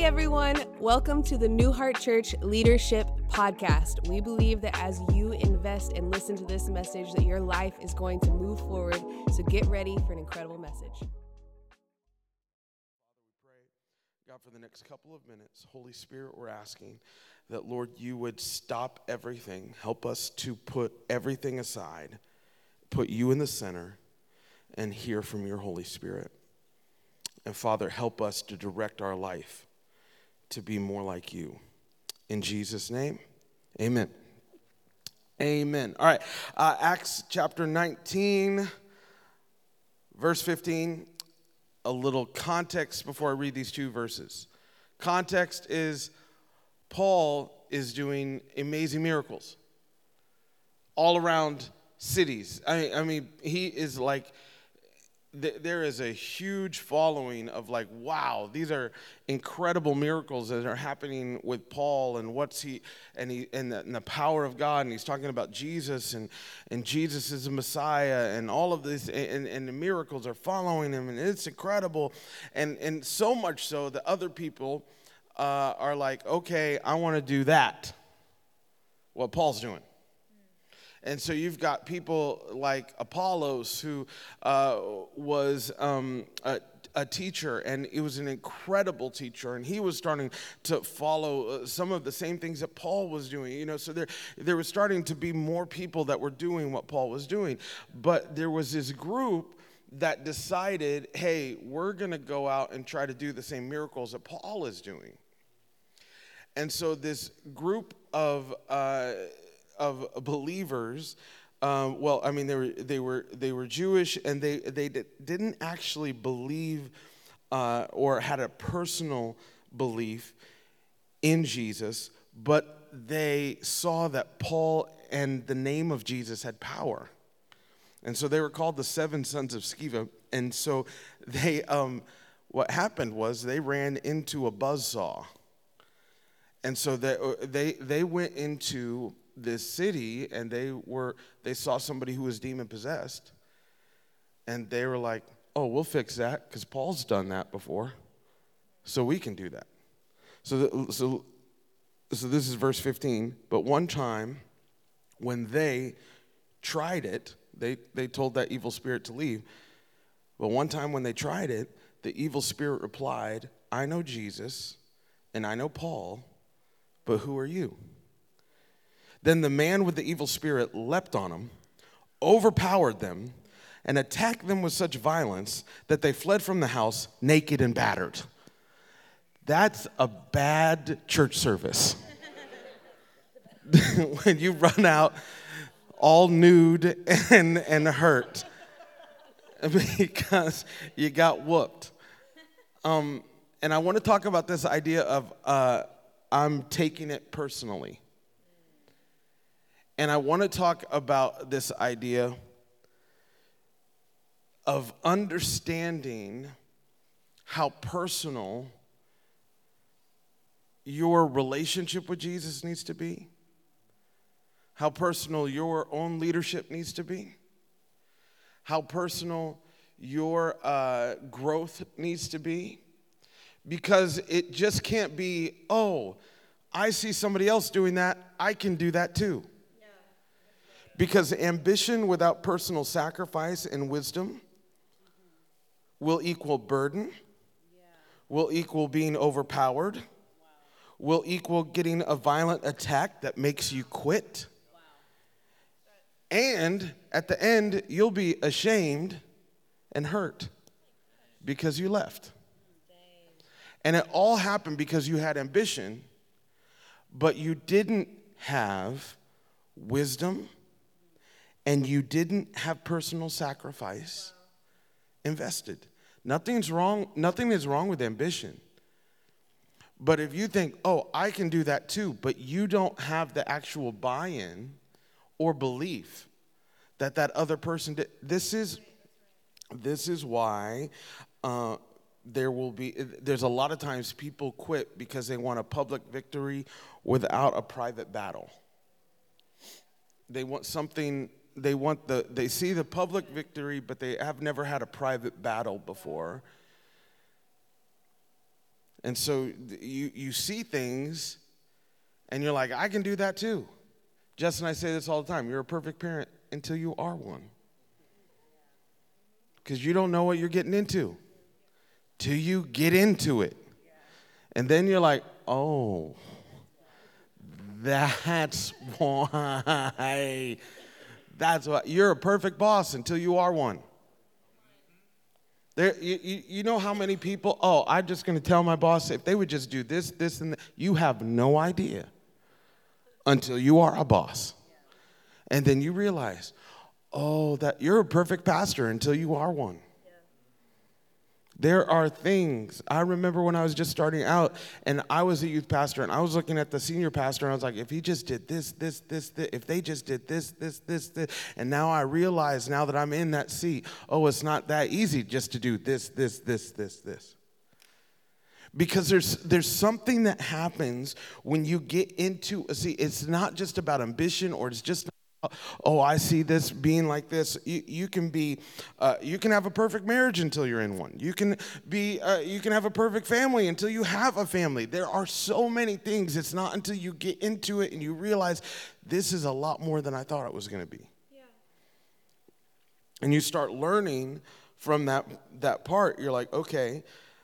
everyone. Welcome to the New Heart Church Leadership Podcast. We believe that as you invest and listen to this message, that your life is going to move forward. So get ready for an incredible message. Father, we pray, God, for the next couple of minutes, Holy Spirit, we're asking that, Lord, you would stop everything. Help us to put everything aside, put you in the center, and hear from your Holy Spirit. And Father, help us to direct our life to be more like you. In Jesus' name, amen. Amen. All right, Acts chapter 19, verse 15. A little context before I read these two verses. Context is Paul is doing amazing miracles all around cities. I mean, he is like, there is a huge following of like, wow, these are incredible miracles that are happening with Paul, and the power of God, and he's talking about Jesus, and Jesus is the Messiah, and all of this, and the miracles are following him, and it's incredible, and so much so that other people are like, okay, I want to do that, what Paul's doing. And so you've got people like Apollos, who was a teacher, and he was an incredible teacher, and he was starting to follow some of the same things that Paul was doing. You know, so there was starting to be more people that were doing what Paul was doing. But there was this group that decided, hey, we're going to go out and try to do the same miracles that Paul is doing. And so this group of believers, they were Jewish, and they didn't actually believe or had a personal belief in Jesus, but they saw that Paul and the name of Jesus had power, and so they were called the seven sons of Sceva. And so they, what happened was they ran into a buzzsaw, and so they went into this city, and they saw somebody who was demon possessed, and they were like, oh, we'll fix that because Paul's done that before, so we can do that. So this is verse 15. But one time when they tried it, they told that evil spirit to leave. But one time when they tried it, the evil spirit replied, I know Jesus and I know Paul, but who are you? Then the man with the evil spirit leapt on them, overpowered them, and attacked them with such violence that they fled from the house naked and battered. That's a bad church service. When you run out all nude and hurt because you got whooped. And I want to talk about this idea of I'm taking it personally. And I want to talk about this idea of understanding how personal your relationship with Jesus needs to be, how personal your own leadership needs to be, how personal your growth needs to be, because it just can't be, oh, I see somebody else doing that, I can do that too. Because ambition without personal sacrifice and wisdom will equal burden, will equal being overpowered, will equal getting a violent attack that makes you quit. And at the end, you'll be ashamed and hurt because you left. And it all happened because you had ambition, but you didn't have wisdom, and you didn't have personal sacrifice invested. Nothing is wrong with ambition. But if you think, oh, I can do that too, but you don't have the actual buy-in or belief that other person did, this is why there's a lot of times people quit because they want a public victory without a private battle. They want something. They see the public victory, but they have never had a private battle before. And so you see things, and you're like, I can do that too. Jess and I say this all the time. You're a perfect parent until you are one. Because you don't know what you're getting into till you get into it. And then you're like, oh, that's why. That's why. You're a perfect boss until you are one. You know how many people, I'm just going to tell my boss if they would just do this, this, and that. You have no idea until you are a boss. And then you realize, that you're a perfect pastor until you are one. There are things. I remember when I was just starting out and I was a youth pastor and I was looking at the senior pastor and I was like, if he just did this, if they just did this. And now I realize now that I'm in that seat, it's not that easy just to do this. Because there's something that happens when you get into, it's not just about ambition or it's just I see this being like this. You can have a perfect marriage until you're in one. You can have a perfect family until you have a family. There are so many things. It's not until you get into it and you realize this is a lot more than I thought it was going to be. Yeah. And you start learning from that part. You're like, okay,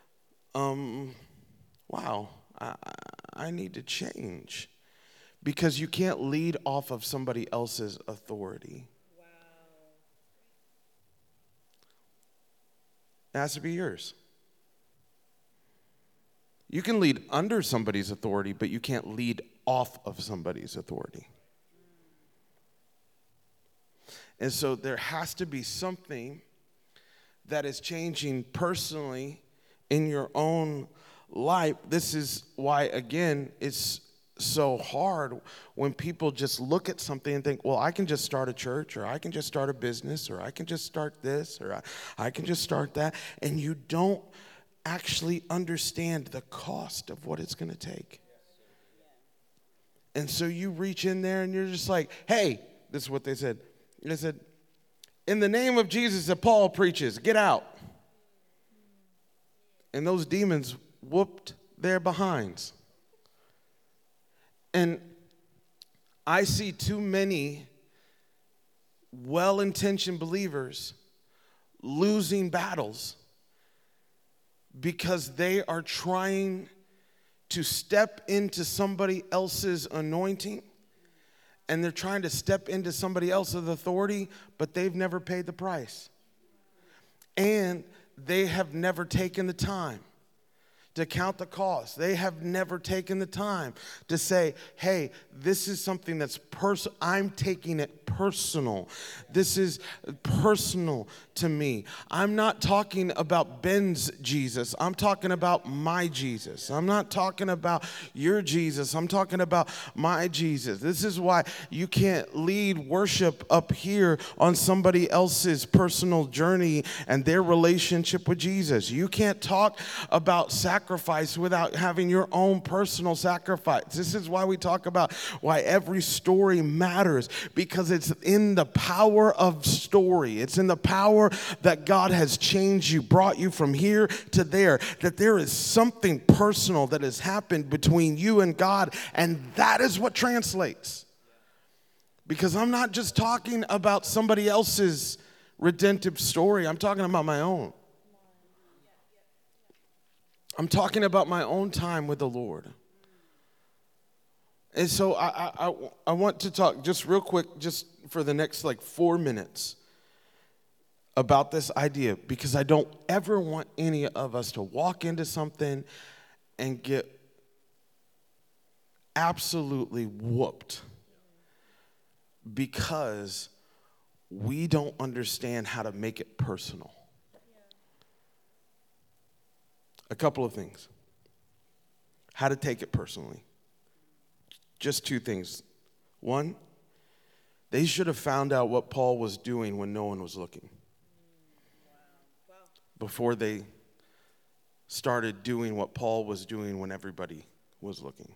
wow, I need to change. Because you can't lead off of somebody else's authority. Wow. It has to be yours. You can lead under somebody's authority, but you can't lead off of somebody's authority. And so there has to be something that is changing personally in your own life. This is why, again, it's so hard when people just look at something and think, well, I can just start a church, or I can just start a business, or I can just start this, or I can just start that. And you don't actually understand the cost of what it's going to take. And so you reach in there and you're just like, hey, this is what they said. They said, in the name of Jesus that Paul preaches, get out. And those demons whooped their behinds. And I see too many well-intentioned believers losing battles because they are trying to step into somebody else's anointing, and they're trying to step into somebody else's authority, but they've never paid the price. And they have never taken the time to count the cost. They have never taken the time to say, hey, this is something that's personal. I'm taking it personal. This is personal to me. I'm not talking about Ben's Jesus. I'm talking about my Jesus. I'm not talking about your Jesus. I'm talking about my Jesus. This is why you can't lead worship up here on somebody else's personal journey and their relationship with Jesus. You can't talk about sacrifice without having your own personal sacrifice. This is why we talk about why every story matters, because it's in the power of story. It's in the power that God has changed you, brought you from here to there, that there is something personal that has happened between you and God, and that is what translates. Because I'm not just talking about somebody else's redemptive story. I'm talking about my own. I'm talking about my own time with the Lord. And so I want to talk just real quick, just for the next 4 minutes, about this idea, because I don't ever want any of us to walk into something and get absolutely whooped because we don't understand how to make it personal. A couple of things. How to take it personally. Just 2 things. One, they should have found out what Paul was doing when no one was looking. Before they started doing what Paul was doing when everybody was looking.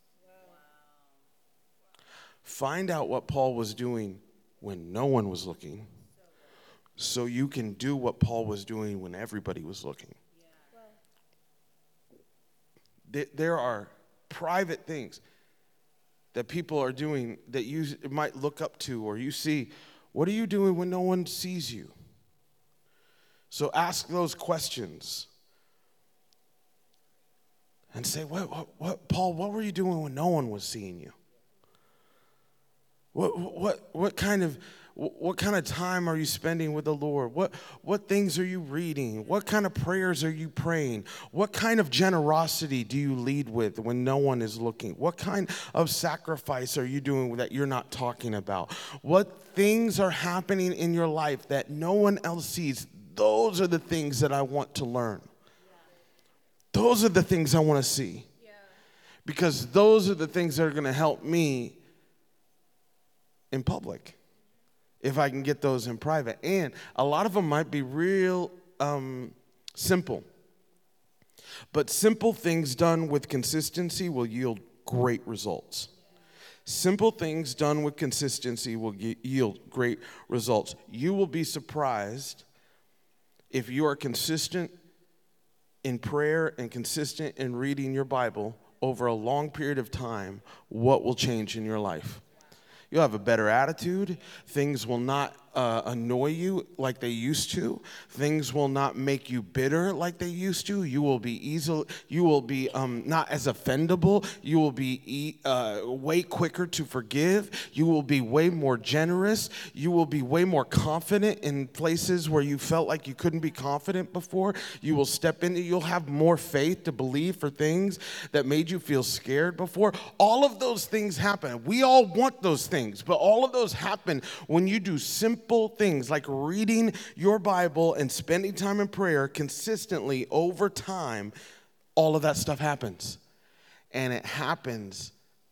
Find out what Paul was doing when no one was looking, so you can do what Paul was doing when everybody was looking. There are private things that people are doing that you might look up to or you see. What are you doing when no one sees you? So ask those questions. And say, what, Paul, what were you doing when no one was seeing you? What kind of time are you spending with the Lord? What things are you reading? What kind of prayers are you praying? What kind of generosity do you lead with when no one is looking? What kind of sacrifice are you doing that you're not talking about? What things are happening in your life that no one else sees? Those are the things that I want to learn. Those are the things I want to see. Because those are the things that are going to help me in public if I can get those in private. And a lot of them might be real simple. But simple things done with consistency will yield great results. Simple things done with consistency will yield great results. You will be surprised if you are consistent in prayer and consistent in reading your Bible over a long period of time, what will change in your life. You'll have a better attitude. Things will not annoy you like they used to. Things will not make you bitter like they used to. You will be not as offendable. You will be way quicker to forgive. You will be way more generous. You will be way more confident in places where you felt like you couldn't be confident before. You will step into, you'll have more faith to believe for things that made you feel scared before. All of those things happen. We all want those things, but all of those happen when you do simple things like reading your Bible and spending time in prayer consistently over time. All of that stuff happens. And it happens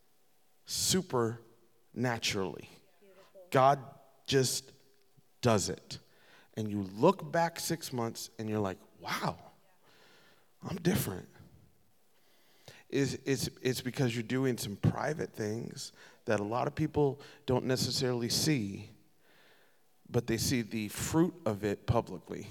supernaturally. God just does it. And you look back 6 months and you're like, wow, I'm different. It's because you're doing some private things that a lot of people don't necessarily see, but they see the fruit of it publicly.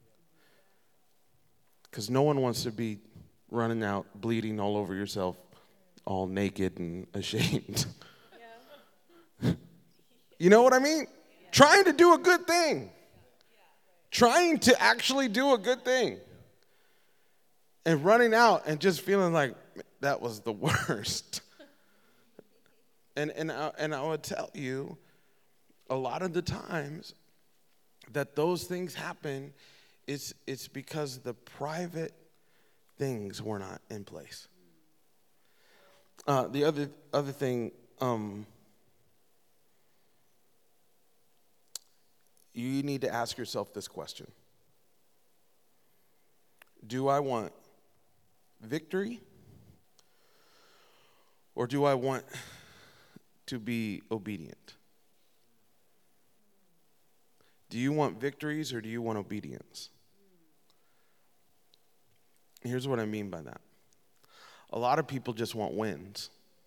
Because no one wants to be running out, bleeding all over yourself, all naked and ashamed. Yeah. You know what I mean? Yeah. Trying to do a good thing. Trying to actually do a good thing. And running out and just feeling like, that was the worst. And I would tell you, a lot of the times that those things happen, it's because the private things were not in place. The other thing, you need to ask yourself this question. Do I want victory? Or do I want to be obedient? Do you want victories or do you want obedience? Here's what I mean by that. A lot of people just want wins.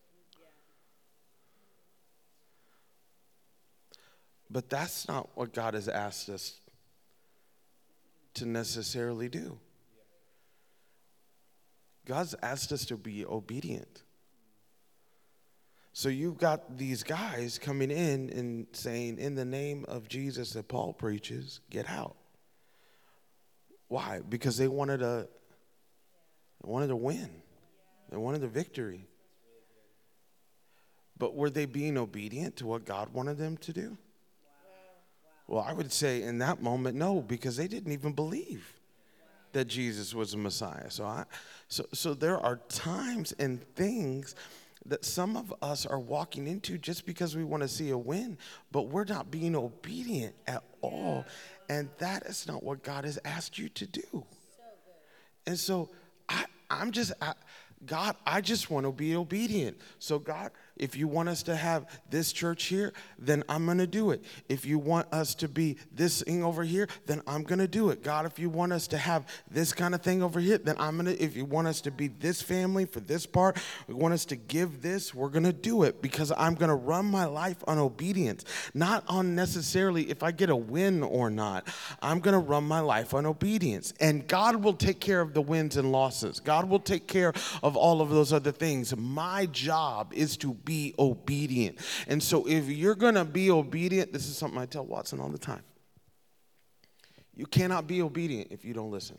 But that's not what God has asked us to necessarily do. God's asked us to be obedient. So you've got these guys coming in and saying, in the name of Jesus that Paul preaches, get out. Why? Because they wanted to win. They wanted a victory. But were they being obedient to what God wanted them to do? Well, I would say in that moment, no, because they didn't even believe that Jesus was the Messiah. So there are times and things that some of us are walking into just because we want to see a win, but we're not being obedient at all. And that is not what God has asked you to do. And so God, I just want to be obedient. So God, If you want us to have this church here, then I'm going to do it. If you want us to be this thing over here, then I'm going to do it. God, if you want us to have this kind of thing over here, then I'm going to, if you want us to be this family for this part, we want us to give this, we're going to do it, because I'm going to run my life on obedience, not on necessarily if I get a win or not. I'm going to run my life on obedience, and God will take care of the wins and losses. God will take care of all of those other things. My job is to be obedient. And so if you're going to be obedient, this is something I tell Watson all the time. You cannot be obedient if you don't listen.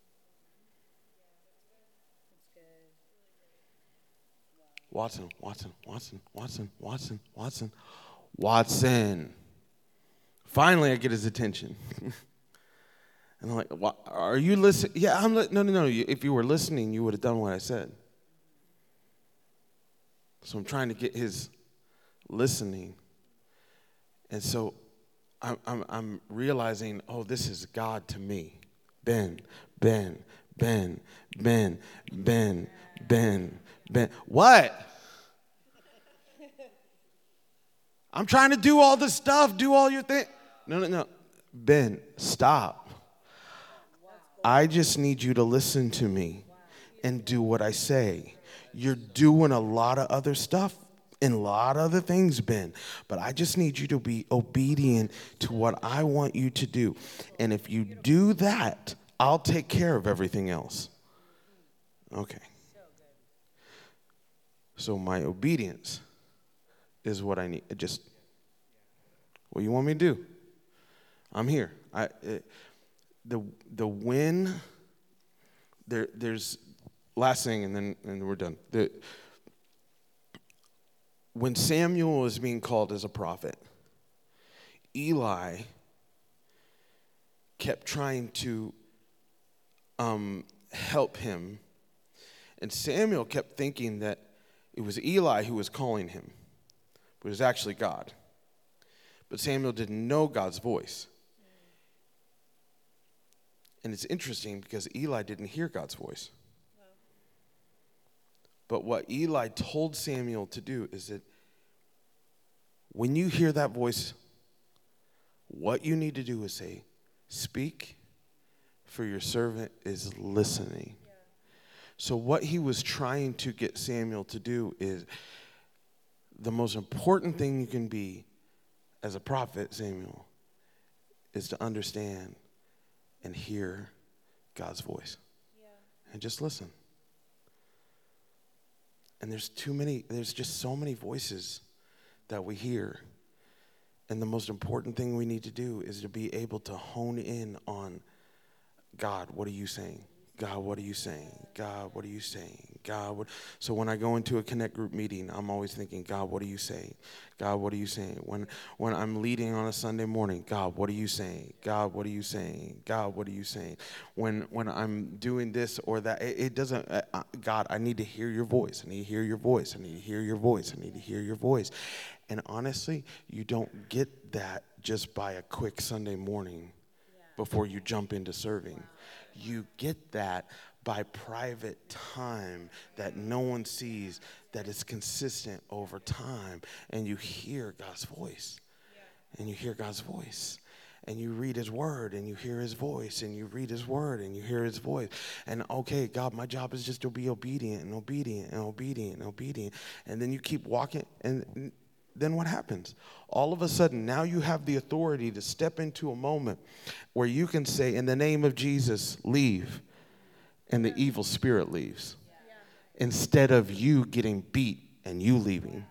Watson. Finally, I get his attention. And I'm like, what, are you listening? Yeah, I'm no. If you were listening, you would have done what I said. So I'm trying to get his listening. And so I'm realizing, oh, this is God to me. Ben. What? I'm trying to do all this stuff, do all your thing. No. Ben, stop. I just need you to listen to me and do what I say. You're doing a lot of other stuff and a lot of other things, Ben, but I just need you to be obedient to what I want you to do. And if you do that, I'll take care of everything else. Okay. So my obedience is what I need. What you want me to do? I'm here. The win. There's last thing, and we're done. When Samuel was being called as a prophet, Eli kept trying to help him, and Samuel kept thinking that it was Eli who was calling him, but it was actually God. But Samuel didn't know God's voice. And it's interesting because Eli didn't hear God's voice. But what Eli told Samuel to do is that when you hear that voice, what you need to do is say, speak, for your servant is listening. Yeah. So what he was trying to get Samuel to do is the most important thing you can be as a prophet, Samuel, is to understand and hear God's voice. Yeah. And just listen. And there's just so many voices that we hear. And the most important thing we need to do is to be able to hone in on, God, what are you saying? God, what are you saying? God, what are you saying? God, what? So when I go into a Connect group meeting, I'm always thinking, God, what are you saying? God, what are you saying? When I'm leading on a Sunday morning, God, what are you saying? God, what are you saying? God, what are you saying? When I'm doing this or that, it doesn't, God, I need to hear your voice. I need to hear your voice. I need to hear your voice. I need to hear your voice. And honestly, you don't get that just by a quick Sunday morning before you jump into serving. You get that by private time that no one sees, that is consistent over time. And you hear God's voice. And you hear God's voice. And you read his word and you hear his voice. And you read his word and you hear his voice. And okay, God, my job is just to be obedient and obedient and obedient and obedient. And then you keep walking, and then what happens? All of a sudden, now you have the authority to step into a moment where you can say, in the name of Jesus, leave. And the evil spirit leaves. Instead of you getting beat and you leaving.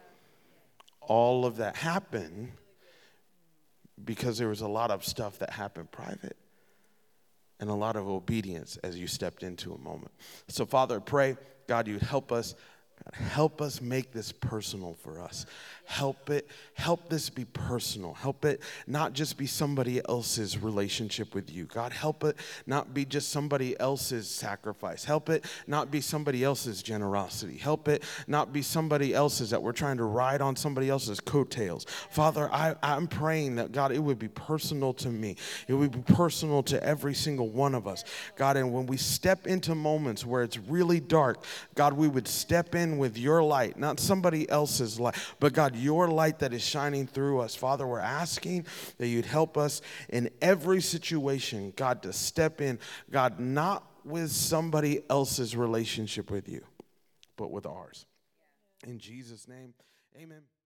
All of that happened because there was a lot of stuff that happened private. And a lot of obedience as you stepped into a moment. So, Father, I pray, God, you'd help us. God, help us make this personal for us. Help this be personal. Help it not just be somebody else's relationship with you. God, help it not be just somebody else's sacrifice. Help it not be somebody else's generosity. Help it not be somebody else's that we're trying to ride on somebody else's coattails. Father, I'm praying that, God, it would be personal to me. It would be personal to every single one of us. God, and when we step into moments where it's really dark, God, we would step in in with your light, not somebody else's light, but God, your light that is shining through us. Father, we're asking that you'd help us in every situation, God, to step in, God, not with somebody else's relationship with you, but with ours. In Jesus' name, amen.